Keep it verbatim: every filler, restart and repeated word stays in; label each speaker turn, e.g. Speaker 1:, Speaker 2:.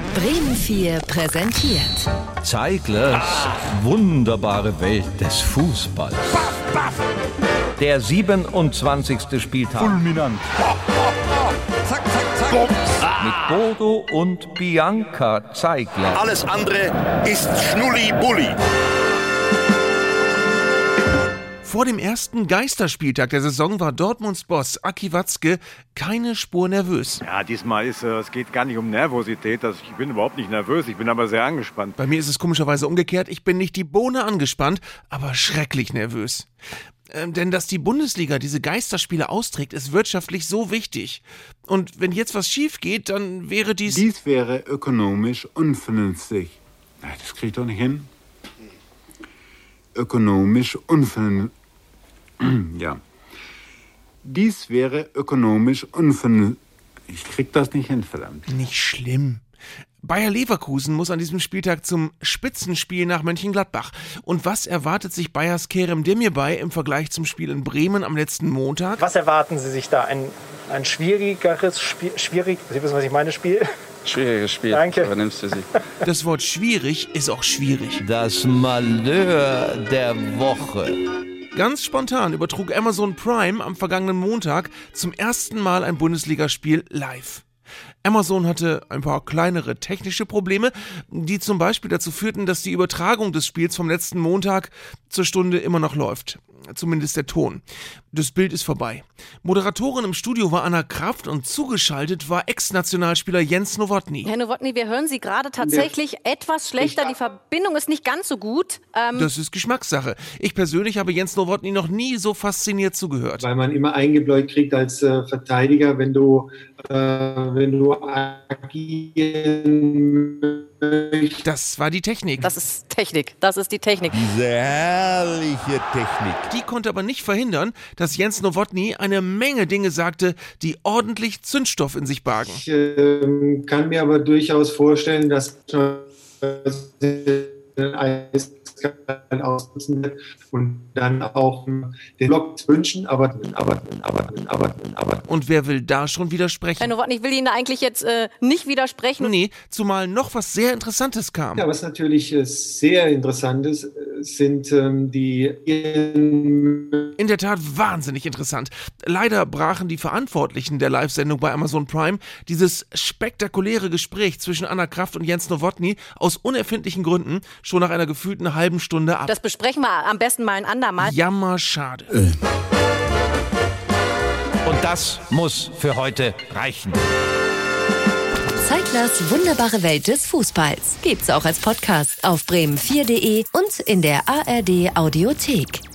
Speaker 1: Bremen vier präsentiert
Speaker 2: Zeiglers wunderbare Welt des Fußballs. Der siebenundzwanzigste Spieltag.
Speaker 3: Fulminant.
Speaker 4: Zack, zack, zack.
Speaker 2: Mit Bodo und Bianca Zeigler.
Speaker 4: Alles andere ist Schnulli-Bulli.
Speaker 5: Vor dem ersten Geisterspieltag der Saison war Dortmunds Boss Aki Watzke keine Spur nervös.
Speaker 3: Ja, diesmal ist äh, es geht gar nicht um Nervosität. Also ich bin überhaupt nicht nervös, ich bin aber sehr angespannt.
Speaker 5: Bei mir ist es komischerweise umgekehrt. Ich bin nicht die Bohne angespannt, aber schrecklich nervös. Ähm, denn dass die Bundesliga diese Geisterspiele austrägt, ist wirtschaftlich so wichtig. Und wenn jetzt was schief geht, dann wäre dies...
Speaker 6: Dies wäre ökonomisch unvernünftig. Na, das krieg ich doch nicht hin. Ökonomisch unvernünftig. Ja. Dies wäre ökonomisch unvernünftig. Ich krieg das nicht hin, verdammt.
Speaker 5: Nicht schlimm. Bayer Leverkusen muss an diesem Spieltag zum Spitzenspiel nach Mönchengladbach. Und was erwartet sich Bayers Kerem Demirbay im Vergleich zum Spiel in Bremen am letzten Montag?
Speaker 7: Was erwarten Sie sich da? Ein, ein schwierigeres Spiel? Schwierig, Sie wissen, was ich meine, Spiel?
Speaker 8: Schwieriges Spiel.
Speaker 7: Danke.
Speaker 8: Übernimmst du sie.
Speaker 5: Das Wort schwierig ist auch schwierig.
Speaker 2: Das Malheur der Woche.
Speaker 5: Ganz spontan übertrug Amazon Prime am vergangenen Montag zum ersten Mal ein Bundesligaspiel live. Amazon hatte ein paar kleinere technische Probleme, die zum Beispiel dazu führten, dass die Übertragung des Spiels vom letzten Montag zur Stunde immer noch läuft. Zumindest der Ton. Das Bild ist vorbei. Moderatorin im Studio war Anna Kraft und zugeschaltet war Ex-Nationalspieler Jens Nowotny.
Speaker 9: Herr Nowotny, wir hören Sie gerade tatsächlich etwas schlechter. Die Verbindung ist nicht ganz so gut. Ähm
Speaker 5: das ist Geschmackssache. Ich persönlich habe Jens Nowotny noch nie so fasziniert zugehört.
Speaker 10: Weil man immer eingebläut kriegt als äh, Verteidiger, wenn du, äh, wenn du agieren möchtest.
Speaker 5: Das war die Technik.
Speaker 9: Das ist Technik. Das ist die Technik.
Speaker 2: Diese herrliche Technik.
Speaker 5: Die konnte aber nicht verhindern, dass Jens Nowotny eine Menge Dinge sagte, die ordentlich Zündstoff in sich bargen.
Speaker 10: Ich äh, kann mir aber durchaus vorstellen, dass ein ausnutzen wird und dann auch den Block wünschen, aber, aber, aber, aber, aber.
Speaker 5: Und wer will da schon widersprechen?
Speaker 9: Herr Nowotny, ich will Ihnen da eigentlich jetzt äh, nicht widersprechen.
Speaker 5: Nee, zumal noch was sehr Interessantes kam.
Speaker 10: Ja, was natürlich äh, sehr interessant ist, äh, sind ähm, die...
Speaker 5: In der Tat wahnsinnig interessant. Leider brachen die Verantwortlichen der Live-Sendung bei Amazon Prime dieses spektakuläre Gespräch zwischen Anna Kraft und Jens Nowotny aus unerfindlichen Gründen schon nach einer gefühlten halben Stunde ab.
Speaker 9: Das besprechen wir am besten mal ein andermal.
Speaker 5: Jammerschade.
Speaker 2: Äh. Und das muss für heute reichen.
Speaker 1: Zeiglers wunderbare Welt des Fußballs. Gibt's auch als Podcast auf bremen vier punkt de und in der A R D Audiothek.